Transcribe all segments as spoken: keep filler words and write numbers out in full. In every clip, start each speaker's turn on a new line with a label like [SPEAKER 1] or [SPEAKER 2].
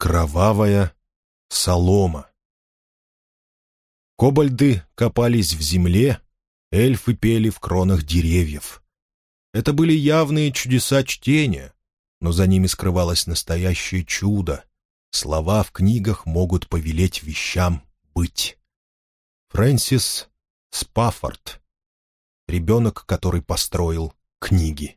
[SPEAKER 1] Кровавая солома. Кобальды копались в земле, эльфы пели в кронах деревьев. Это были явные чудеса чтения, но за ними скрывалось настоящее чудо. Слова в книгах могут повелеть вещам быть. Фрэнсис Спаффорд. Ребенок, который построил книги.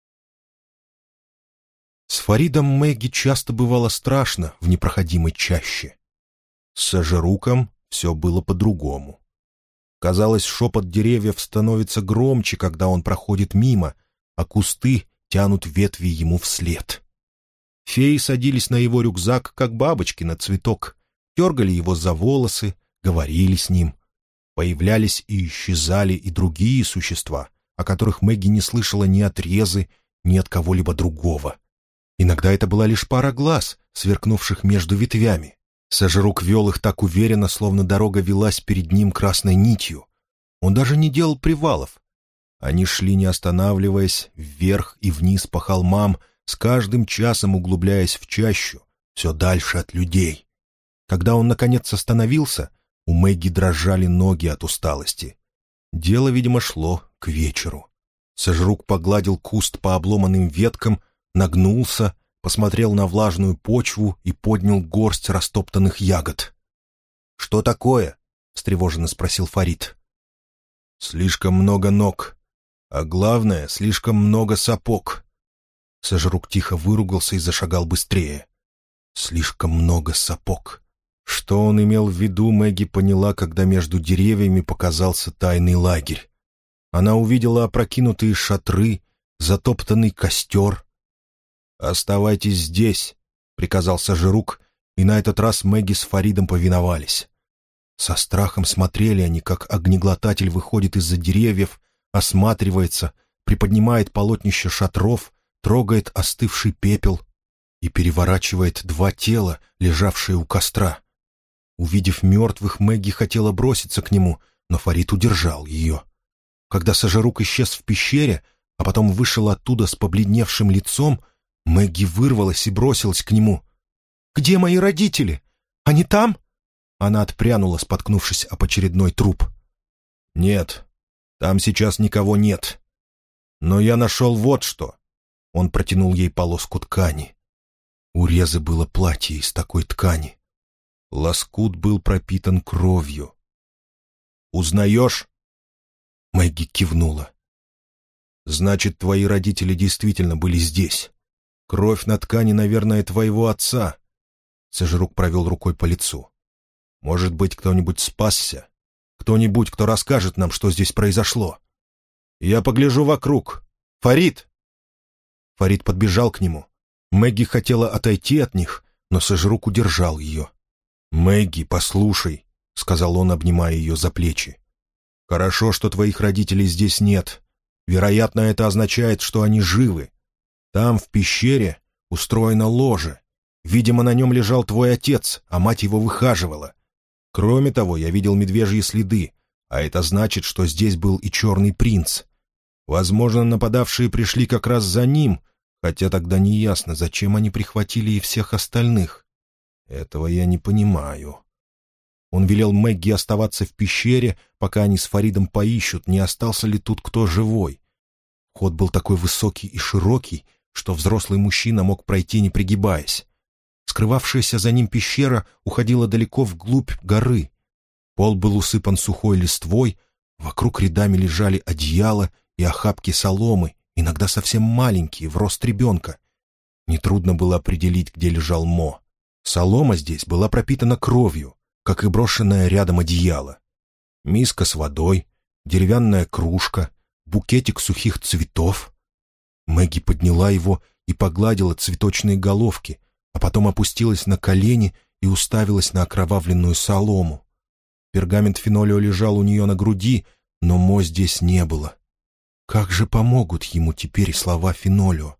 [SPEAKER 1] С Фаридом Мэгги часто бывало страшно в непроходимой чаще. С Сажируком все было по-другому. Казалось, шепот деревьев становится громче, когда он проходит мимо, а кусты тянут ветви ему вслед. Феи садились на его рюкзак, как бабочки на цветок, дергали его за волосы, говорили с ним. Появлялись и исчезали и другие существа, о которых Мэгги не слышала ни от Резы, ни от кого-либо другого. Иногда это была лишь пара глаз, сверкнувших между ветвями. Сажирук вел их так уверенно, словно дорога велась перед ним красной нитью. Он даже не делал привалов. Они шли, не останавливаясь, вверх и вниз по холмам, с каждым часом углубляясь в чащу, все дальше от людей. Когда он, наконец, остановился, у Мэгги дрожали ноги от усталости. Дело, видимо, шло к вечеру. Сажирук погладил куст по обломанным веткам, нагнулся, посмотрел на влажную почву и поднял горсть растоптанных ягод. «Что такое?» — встревоженно спросил Фарид. «Слишком много ног, а главное, слишком много сапог». Сажирук тихо выругался и зашагал быстрее. «Слишком много сапог». Что он имел в виду, Мэгги поняла, когда между деревьями показался тайный лагерь. Она увидела опрокинутые шатры, затоптанный костер. «Оставайтесь здесь», — приказал Сажирук, и на этот раз Мэгги с Фаридом повиновались. Со страхом смотрели они, как огнеглотатель выходит из-за деревьев, осматривается, приподнимает полотнище шатров, трогает остывший пепел и переворачивает два тела, лежавшие у костра. Увидев мертвых, Мэгги хотела броситься к нему, но Фарид удержал ее. Когда Сажирук исчез в пещере, а потом вышел оттуда с побледневшим лицом, Мэгги вырвалась и бросилась к нему. «Где мои родители? Они там?» Она отпрянула, споткнувшись об очередной труп. «Нет, там сейчас никого нет. Но я нашел вот что». Он протянул ей полоску ткани. У Резы было платье из такой ткани. Лоскут был пропитан кровью. «Узнаешь?» Мэгги кивнула. «Значит, твои родители действительно были здесь. Кровь на ткани, наверное, твоего отца». Сажирук провел рукой по лицу. «Может быть, кто-нибудь спасся? Кто-нибудь, кто расскажет нам, что здесь произошло? Я погляжу вокруг. Фарид!» Фарид подбежал к нему. Мэгги хотела отойти от них, но Сажирук удержал ее. «Мэгги, послушай», — сказал он, обнимая ее за плечи. «Хорошо, что твоих родителей здесь нет. Вероятно, это означает, что они живы. Там, в пещере, устроено ложе. Видимо, на нем лежал твой отец, а мать его выхаживала. Кроме того, я видел медвежьи следы, а это значит, что здесь был и черный принц. Возможно, нападавшие пришли как раз за ним, хотя тогда неясно, зачем они прихватили и всех остальных. Этого я не понимаю». Он велел Мэгги оставаться в пещере, пока они с Фаридом поищут, не остался ли тут кто живой. Вход был такой высокий и широкий, что взрослый мужчина мог пройти, не пригибаясь. Скрывавшаяся за ним пещера уходила далеко вглубь горы. Пол был усыпан сухой листвой, вокруг рядами лежали одеяла и охапки соломы, иногда совсем маленькие, в рост ребенка. Нетрудно было определить, где лежал Мо. Солома здесь была пропитана кровью, как и брошенное рядом одеяло. Миска с водой, деревянная кружка, букетик сухих цветов. Мэгги подняла его и погладила цветочные головки, а потом опустилась на колени и уставилась на окровавленную солому. Пергамент Фенолио лежал у нее на груди, но Мо здесь не было. Как же помогут ему теперь слова Фенолио?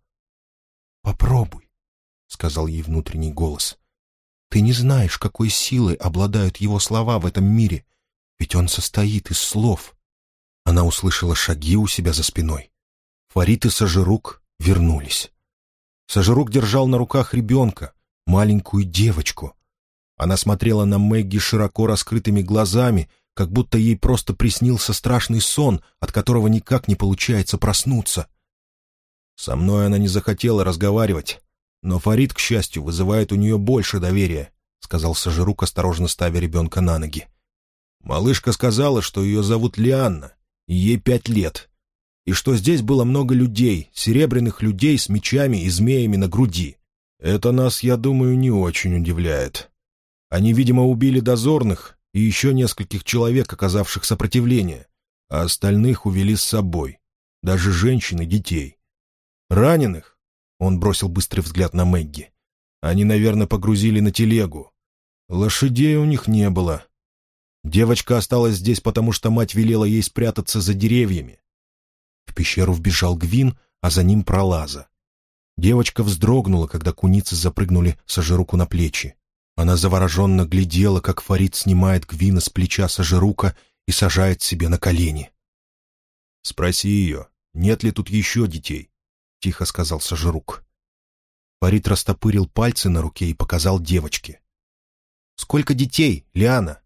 [SPEAKER 1] «Попробуй», — сказал ей внутренний голос. «Ты не знаешь, какой силой обладают его слова в этом мире, ведь он состоит из слов». Она услышала шаги у себя за спиной. Фарид и Сажирук вернулись. Сажирук держал на руках ребенка. маленькую девочку. Она смотрела на Мэгги широко раскрытыми глазами, как будто ей просто приснился страшный сон, от которого никак не получается проснуться. Со мной она не захотела разговаривать, но Фарид, к счастью, вызывает у нее больше доверия, — сказал Сажирук, осторожно ставя ребенка на ноги. Малышка сказала, что ее зовут Лианна, и ей пять лет, и что здесь было много людей, серебряных людей с мечами и змеями на груди. Это нас, я думаю, не очень удивляет. Они, видимо, убили дозорных и еще нескольких человек, оказавших сопротивление, а остальных увели с собой, даже женщин и детей. Раненых, — он бросил быстрый взгляд на Мэгги, — они, наверное, погрузили на телегу. Лошадей у них не было. Девочка осталась здесь, потому что мать велела ей спрятаться за деревьями. В пещеру вбежал Гвин, а за ним Пролаза. Девочка вздрогнула, когда куницы запрыгнули Сажируку на плечи. Она завороженно глядела, как Фарид снимает Гвина с плеча Сажирука и сажает себе на колени. «Спроси ее, нет ли тут еще детей?» — тихо сказал Сажирук. Фарид растопырил пальцы на руке и показал девочке. «Сколько детей, Лиана?»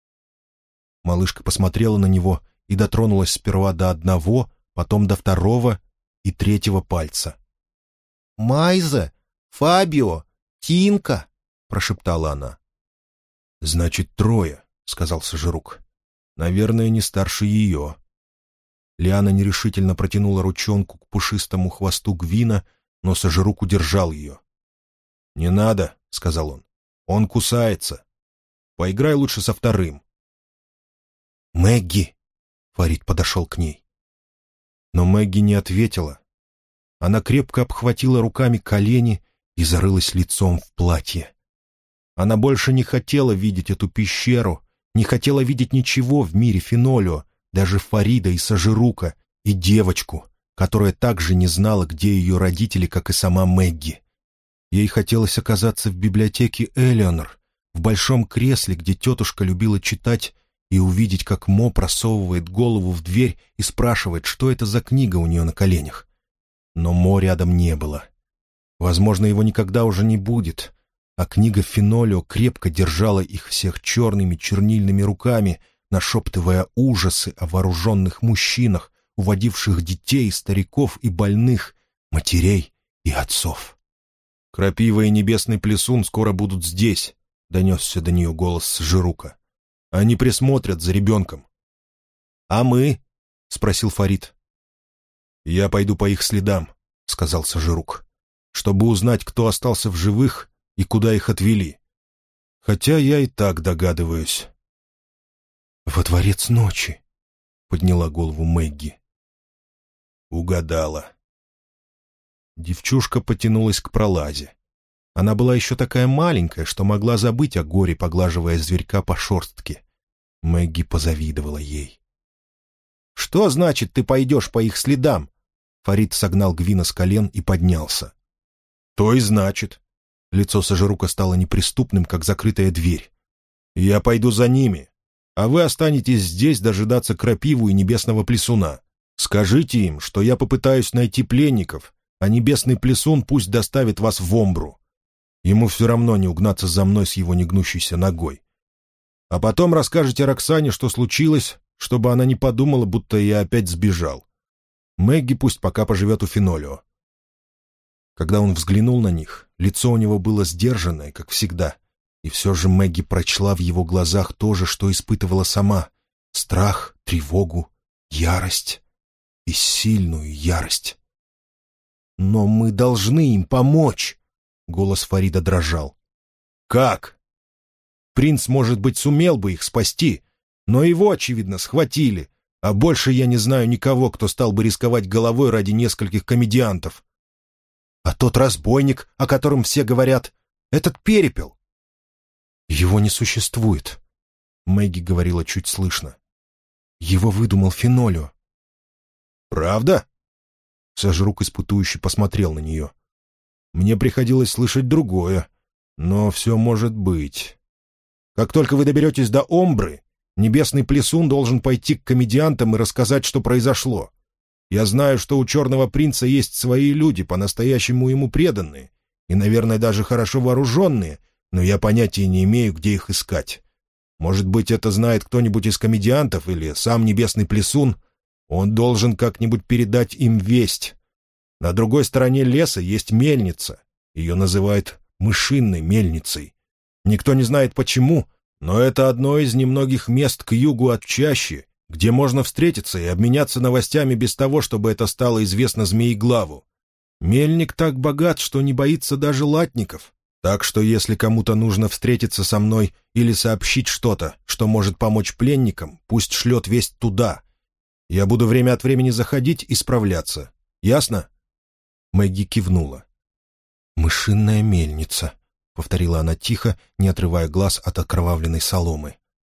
[SPEAKER 1] Малышка посмотрела на него и дотронулась сперва до одного, потом до второго и третьего пальца. «Майза, Фабио, Тинка!» — прошептала она. «Значит, трое», — сказал Сажирук. «Наверное, не старше ее». Лиана нерешительно протянула ручонку к пушистому хвосту Гвина, но Сажирук удержал ее. «Не надо», — сказал он. «Он кусается. Поиграй лучше со вторым». «Мэгги!» — Фарид подошел к ней. Но Мэгги не ответила. Она крепко обхватила руками колени и зарылась лицом в платье. Она больше не хотела видеть эту пещеру, не хотела видеть ничего в мире Фенолио, даже Фарида и Сажирука, и девочку, которая также не знала, где ее родители, как и сама Мэгги. Ей хотелось оказаться в библиотеке Элеонор, в большом кресле, где тетушка любила читать, и увидеть, как Мо просовывает голову в дверь и спрашивает, что это за книга у нее на коленях. Но Мо рядом не было. Возможно, его никогда уже не будет, а книга Фенолио крепко держала их всех черными чернильными руками, нашептывая ужасы о вооруженных мужчинах, уводивших детей, стариков и больных, матерей и отцов. «Крапива и небесный плесун скоро будут здесь», — донесся до нее голос Сажирука. «Они присмотрят за ребенком». «А мы?» — спросил Фарид. «Я пойду по их следам», — сказал Сажирук, «чтобы узнать, кто остался в живых и куда их отвели. Хотя я и так догадываюсь». «Во дворец ночи», — подняла голову Мэгги. «Угадала». Девчушка потянулась к Пролазе. Она была еще такая маленькая, что могла забыть о горе, поглаживая зверька по шерстке. Мэгги позавидовала ей. «Что значит, ты пойдешь по их следам?» Фарид согнал Гвина с колен и поднялся. «То и значит». Лицо Сажирука стало неприступным, как закрытая дверь. «Я пойду за ними, а вы останетесь здесь дожидаться крапиву и небесного плесуна. Скажите им, что я попытаюсь найти пленников, а небесный плесун пусть доставит вас в Омбру. Ему все равно не угнаться за мной с его негнущейся ногой. А потом расскажете Роксане, что случилось, чтобы она не подумала, будто я опять сбежал. Мэгги пусть пока поживет у Фенолио». Когда он взглянул на них, лицо у него было сдержанное, как всегда, и все же Мэгги прочла в его глазах то же, что испытывала сама — страх, тревогу, ярость и сильную ярость. «Но мы должны им помочь!» — голос Фарида дрожал. «Как? Принц, может быть, сумел бы их спасти, но его, очевидно, схватили, а больше я не знаю никого, кто стал бы рисковать головой ради нескольких комедиантов. А тот разбойник, о котором все говорят, этот перепел?» «Его не существует», — Мэгги говорила чуть слышно. «Его выдумал Фенолио». «Правда?» Сажирук испытующе посмотрел на нее. «Мне приходилось слышать другое, но все может быть. Как только вы доберетесь до Омбры, небесный плесун должен пойти к комедиантам и рассказать, что произошло. Я знаю, что у Черного принца есть свои люди, по-настоящему ему преданные, и, наверное, даже хорошо вооруженные, но я понятия не имею, где их искать. Может быть, это знает кто-нибудь из комедиантов или сам Небесный Плесун? Он должен как-нибудь передать им весть. На другой стороне леса есть мельница. Ее называют мышиной мельницей. Никто не знает почему, но это одно из немногих мест к югу от чащи, где можно встретиться и обменяться новостями без того, чтобы это стало известно Змееглаву. Мельник так богат, что не боится даже латников. Так что если кому-то нужно встретиться со мной или сообщить что-то, что может помочь пленникам, пусть шлет весть туда. Я буду время от времени заходить и справляться. Ясно?» Мэгги кивнула. «Мышиная мельница», — повторила она тихо, не отрывая глаз от окровавленной соломы.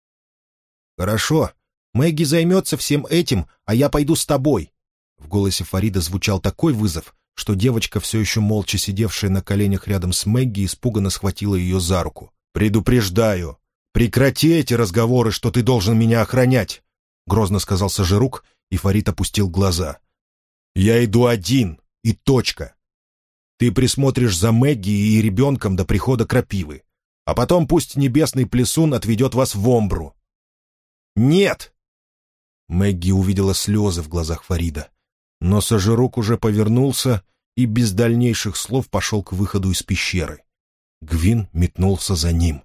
[SPEAKER 1] «Хорошо. Мэгги займется всем этим, а я пойду с тобой». В голосе Фарида звучал такой вызов, что девочка, все еще молча сидевшая на коленях рядом с Мэгги, испуганно схватила ее за руку. «Предупреждаю! Прекрати эти разговоры, что ты должен меня охранять!» — грозно сказал Сажирук, и Фарид опустил глаза. «Я иду один, и точка. Ты присмотришь за Мэгги и ребенком до прихода крапивы, а потом пусть Небесный Плесун отведет вас в Омбру». «Нет!» Мэгги увидела слезы в глазах Фарида. Но Сажирук уже повернулся и без дальнейших слов пошел к выходу из пещеры. Гвин метнулся за ним.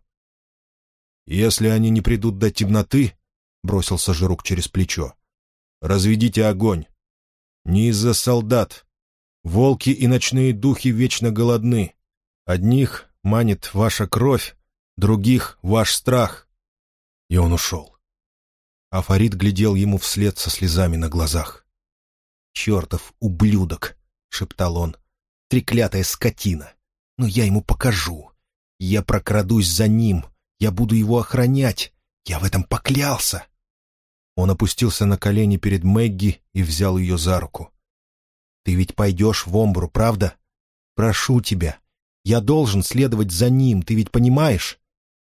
[SPEAKER 1] «Если они не придут до темноты, — бросил Сажирук через плечо, — разведите огонь. Не из-за солдат. Волки и ночные духи вечно голодны. Одних манит ваша кровь, других — ваш страх». И он ушел. А Фарид глядел ему вслед со слезами на глазах. «Чертов ублюдок!» — шептал он. «Треклятая скотина! Но я ему покажу. Я прокрадусь за ним. Я буду его охранять. Я в этом поклялся!» Он опустился на колени перед Мэгги и взял ее за руку. «Ты ведь пойдешь в Омбру, правда? Прошу тебя. Я должен следовать за ним, ты ведь понимаешь?»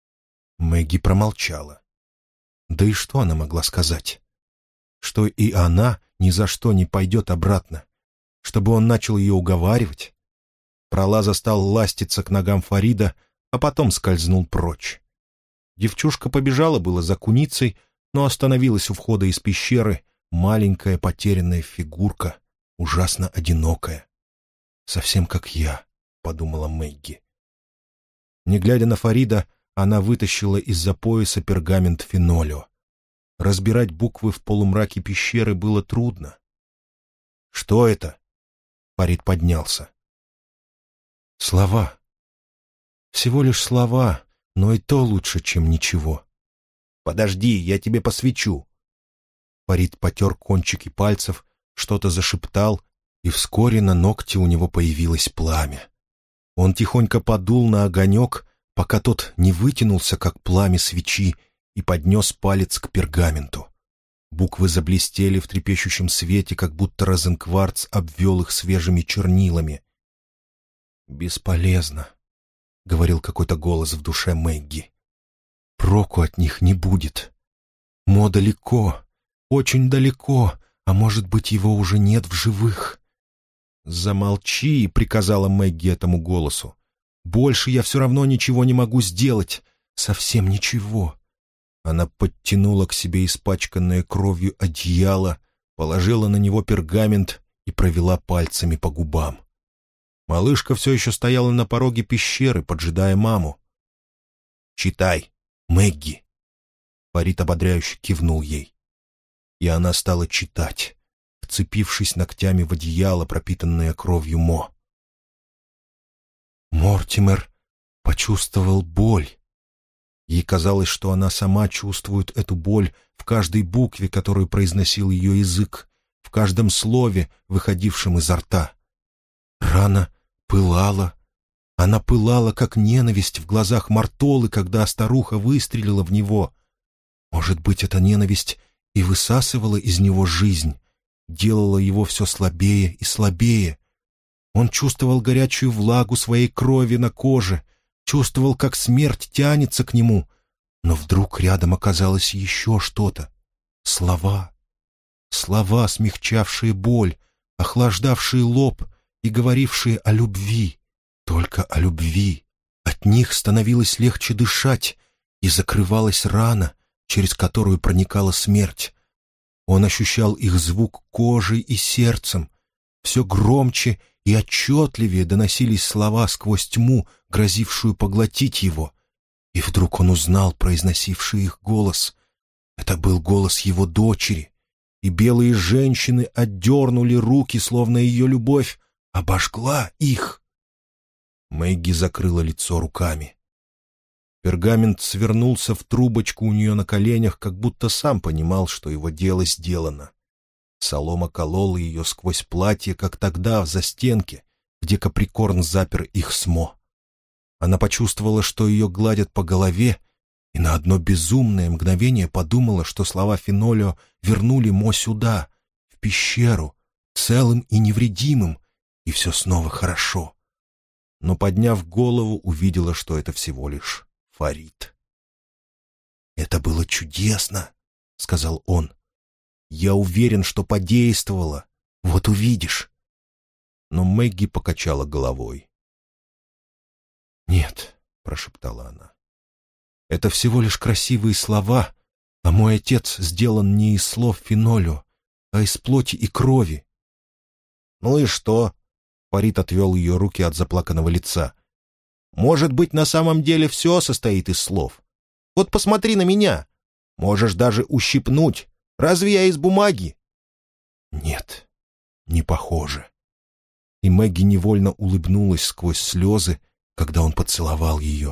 [SPEAKER 1] Мэгги промолчала. Да и что она могла сказать? Что и она ни за что не пойдет обратно, чтобы он начал ее уговаривать. Пролаза стал ластиться к ногам Фарида, а потом скользнул прочь. Девчушка побежала было за куницей, но остановилась у входа из пещеры, маленькая потерянная фигурка, ужасно одинокая. «Совсем как я», — подумала Мэгги. Не глядя на Фарида, она вытащила из-за пояса пергамент фенолио. Разбирать буквы в полумраке пещеры было трудно. «Что это?» Фарид поднялся. «Слова. Всего лишь слова, но и то лучше, чем ничего. Подожди, я тебе посвечу». Фарид потер кончики пальцев, что-то зашептал, и вскоре на ногте у него появилось пламя. Он тихонько подул на огонек, пока тот не вытянулся, как пламя свечи, и поднес палец к пергаменту. Буквы заблестели в трепещущем свете, как будто розенкварц обвел их свежими чернилами. «Бесполезно», — говорил какой-то голос в душе Мэгги. «Проку от них не будет. Мо далеко, очень далеко, а может быть, его уже нет в живых». «Замолчи», — приказала Мэгги этому голосу. «Больше я все равно ничего не могу сделать. Совсем ничего». Она подтянула к себе испачканное кровью одеяло, положила на него пергамент и провела пальцами по губам. Малышка все еще стояла на пороге пещеры, поджидая маму. «Читай, Мэгги!» Фарид ободряюще кивнул ей. И она стала читать, вцепившись ногтями в одеяло, пропитанное кровью Мо. Мортимер почувствовал боль. Ей казалось, что она сама чувствует эту боль в каждой букве, которую произносил ее язык, в каждом слове, выходившем изо рта. Рана пылала. Она пылала, как ненависть в глазах Мартолы, когда старуха выстрелила в него. Может быть, эта ненависть и высасывала из него жизнь, делала его все слабее и слабее. Он чувствовал горячую влагу своей крови на коже, чувствовал, как смерть тянется к нему, но вдруг рядом оказалось еще что-то. Слова. Слова, смягчавшие боль, охлаждавшие лоб и говорившие о любви, только о любви. От них становилось легче дышать, и закрывалась рана, через которую проникала смерть. Он ощущал их звук кожей и сердцем. Все громче и отчетливее доносились слова сквозь тьму, грозившую поглотить его. И вдруг он узнал произносивший их голос. Это был голос его дочери, и белые женщины отдернули руки, словно ее любовь обожгла их. Мэгги закрыла лицо руками. Пергамент свернулся в трубочку у нее на коленях, как будто сам понимал, что его дело сделано. Солома колола ее сквозь платье, как тогда в застенке, где Каприкорн запер их с Мо. Она почувствовала, что ее гладят по голове, и на одно безумное мгновение подумала, что слова Фенолио вернули Мо сюда, в пещеру, целым и невредимым, и все снова хорошо. Но, подняв голову, увидела, что это всего лишь Фарид. «Это было чудесно», — сказал он. «Я уверен, что подействовало. Вот увидишь». Но Мэгги покачала головой. «Нет», — прошептала она, — «это всего лишь красивые слова, а мой отец сделан не из слов Фенолио, а из плоти и крови». «Ну и что?» — Фарид отвел ее руки от заплаканного лица. «Может быть, на самом деле все состоит из слов? Вот посмотри на меня. Можешь даже ущипнуть. Разве я из бумаги?» «Нет, не похоже». И Мэгги невольно улыбнулась сквозь слезы, когда он поцеловал ее.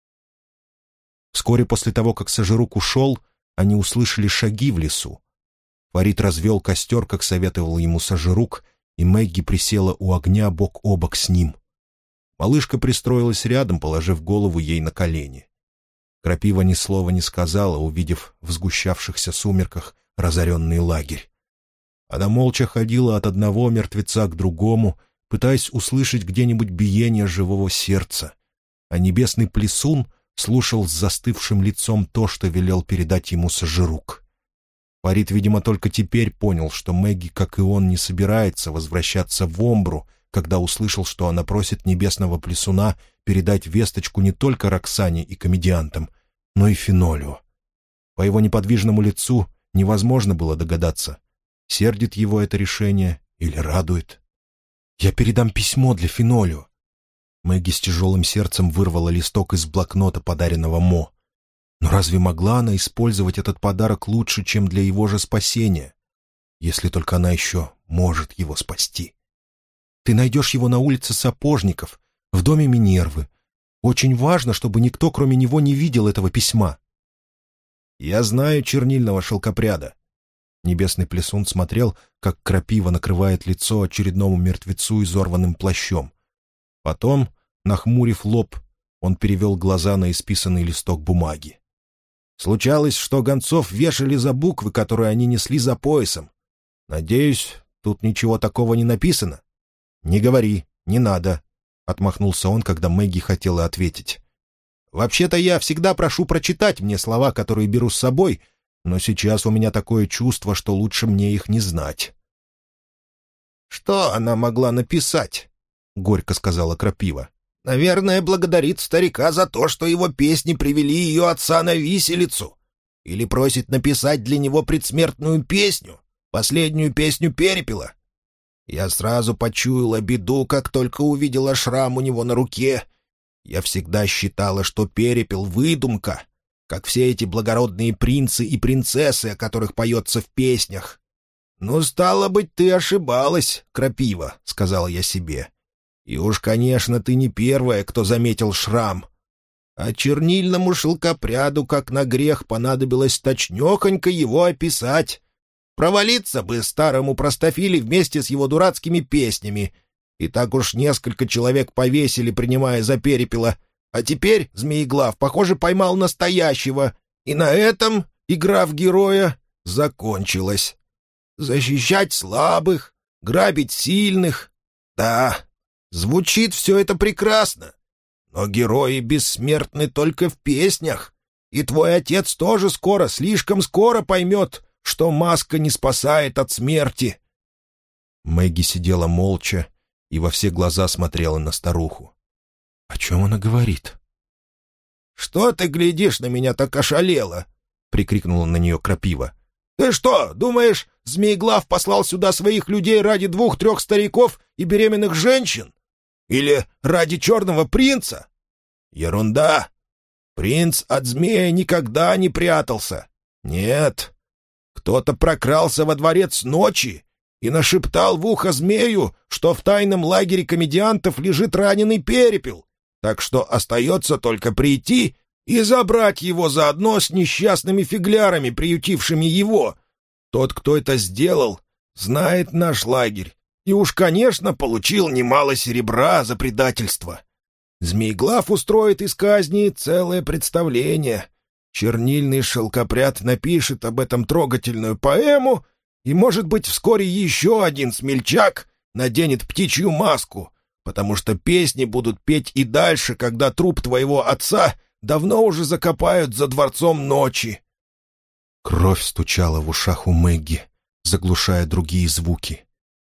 [SPEAKER 1] Вскоре после того, как Сажирук ушел, они услышали шаги в лесу. Фарид развел костер, как советовал ему Сажирук, и Мэгги присела у огня бок о бок с ним. Малышка пристроилась рядом, положив голову ей на колени. Крапива ни слова не сказала, увидев в сгущавшихся сумерках разоренный лагерь. Она молча ходила от одного мертвеца к другому, пытаясь услышать где-нибудь биение живого сердца, а небесный плесун слушал с застывшим лицом то, что велел передать ему Сажирук. Фарид, видимо, только теперь понял, что Мэгги, как и он, не собирается возвращаться в Омбру, когда услышал, что она просит небесного плесуна передать весточку не только Роксане и комедиантам, но и Фенолио. По его неподвижному лицу невозможно было догадаться, сердит его это решение или радует. «Я передам письмо для Фенолио». Мэгги с тяжелым сердцем вырвала листок из блокнота, подаренного Мо. Но разве могла она использовать этот подарок лучше, чем для его же спасения? Если только она еще может его спасти. «Ты найдешь его на улице Сапожников, в доме Минервы. Очень важно, чтобы никто, кроме него, не видел этого письма». «Я знаю чернильного шелкопряда». Небесный плесун смотрел, как крапива накрывает лицо очередному мертвецу изорванным плащом. Потом, нахмурив лоб, он перевел глаза на исписанный листок бумаги. «Случалось, что гонцов вешали за буквы, которые они несли за поясом. Надеюсь, тут ничего такого не написано?» «Не говори, не надо», — отмахнулся он, когда Мэгги хотела ответить. «Вообще-то я всегда прошу прочитать мне слова, которые беру с собой, но сейчас у меня такое чувство, что лучше мне их не знать». «Что она могла написать?» — горько сказала крапива. «Наверное, благодарит старика за то, что его песни привели ее отца на виселицу. Или просит написать для него предсмертную песню, последнюю песню Перепела. Я сразу почуяла беду, как только увидела шрам у него на руке. Я всегда считала, что Перепел — выдумка, как все эти благородные принцы и принцессы, о которых поется в песнях. «Ну, стало быть, ты ошибалась, крапива», — сказал я себе. «И уж, конечно, ты не первая, кто заметил шрам. А чернильному шелкопряду, как на грех, понадобилось точнёхонько его описать. Провалиться бы старому простофиле вместе с его дурацкими песнями. И так уж несколько человек повесили, принимая за Перепела. А теперь Змееглав, похоже, поймал настоящего. И на этом игра в героя закончилась. Защищать слабых, грабить сильных. Да, звучит все это прекрасно. Но герои бессмертны только в песнях. И твой отец тоже скоро, слишком скоро поймет, что маска не спасает от смерти». Мэгги сидела молча и во все глаза смотрела на старуху. О чем она говорит?
[SPEAKER 2] «Что ты глядишь на меня так ошалело?» — прикрикнула на нее Крапива. «Ты что, думаешь, Змееглав послал сюда своих людей ради двух-трех стариков и беременных женщин? Или ради черного принца? Ерунда! Принц от змея никогда не прятался. Нет, кто-то прокрался во дворец ночи и нашептал в ухо змею, что в тайном лагере комедиантов лежит раненый Перепел, так что остается только прийти и забрать его заодно с несчастными фиглярами, приютившими его. Тот, кто это сделал, знает наш лагерь и уж, конечно, получил немало серебра за предательство. Змееглав устроит из казни целое представление. Чернильный шелкопряд напишет об этом трогательную поэму, и, может быть, вскоре еще один смельчак наденет птичью маску, потому что песни будут петь и дальше, когда труп твоего отца давно уже закопают за дворцом ночи».
[SPEAKER 1] Кровь стучала в ушах у Мэгги, заглушая другие звуки.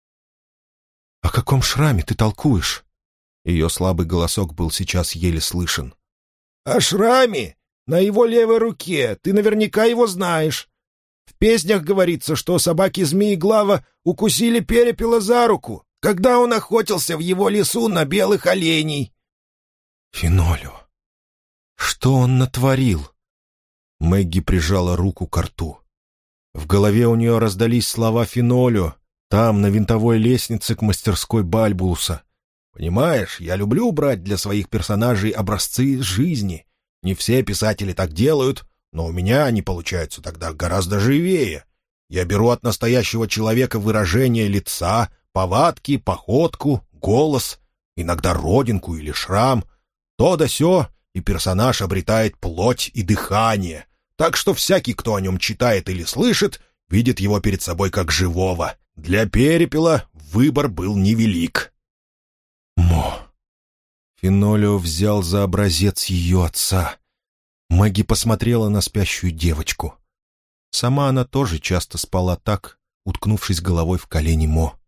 [SPEAKER 1] «О каком шраме ты толкуешь?» Ее слабый голосок был сейчас еле слышен.
[SPEAKER 2] «О шраме на его левой руке. Ты наверняка его знаешь. В песнях говорится, что собаки Змееглава укусили Перепела за руку, когда он охотился в его лесу на белых оленей».
[SPEAKER 1] «Фенолио, что он натворил?» Мэгги прижала руку к рту. В голове у нее раздались слова Фенолио, там, на винтовой лестнице к мастерской Бальбулуса. «Понимаешь, я люблю брать для своих персонажей образцы из жизни. Не все писатели так делают, но у меня они получаются тогда гораздо живее. Я беру от настоящего человека выражение лица, повадки, походку, голос, иногда родинку или шрам. То да сё, и персонаж обретает плоть и дыхание, так что всякий, кто о нем читает или слышит, видит его перед собой как живого. Для Перепела выбор был невелик». Мо. Фенолио взял за образец ее отца. Мэгги посмотрела на спящую девочку. Сама она тоже часто спала так, уткнувшись головой в колени Мо.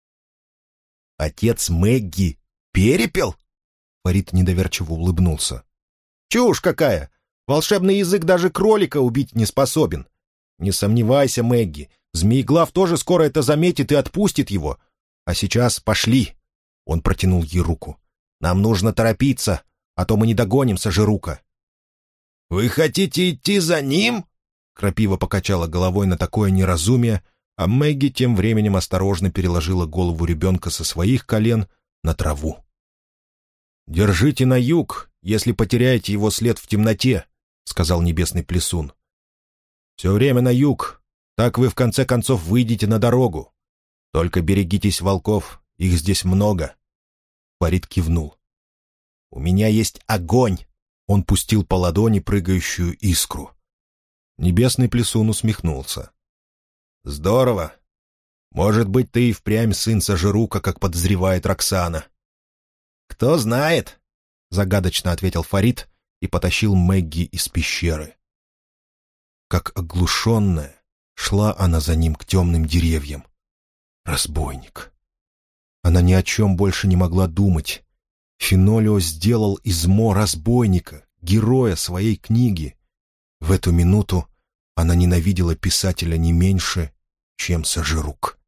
[SPEAKER 2] «Отец Мэгги Перепел?» Фарид недоверчиво улыбнулся. «Чушь какая! Волшебный язык даже кролика убить не способен. Не сомневайся, Мэгги, Змееглав тоже скоро это заметит и отпустит его. А сейчас пошли!» Он протянул ей руку. «Нам нужно торопиться, а то мы не догоним Сажирука». «Вы хотите идти за ним?» Крапива покачала головой на такое неразумие, а Мэгги тем временем осторожно переложила голову ребенка со своих колен на траву. «Держите на юг, если потеряете его след в темноте», — сказал небесный плесун. «Все время на юг, так вы в конце концов выйдете на дорогу. Только берегитесь волков, их здесь много». Фарид кивнул. «У меня есть огонь!» Он пустил по ладони прыгающую искру. Небесный плесун усмехнулся. «Здорово! Может быть, ты и впрямь сын Сажирука, как подозревает Роксана». «Кто знает?» — загадочно ответил Фарид и потащил Мэгги из пещеры. Как оглушенная, шла она за ним к темным деревьям. Разбойник. Она ни о чем больше не могла думать. Фенолио сделал из Мо разбойника, героя своей книги. В эту минуту она ненавидела писателя не меньше, чем Сажирук.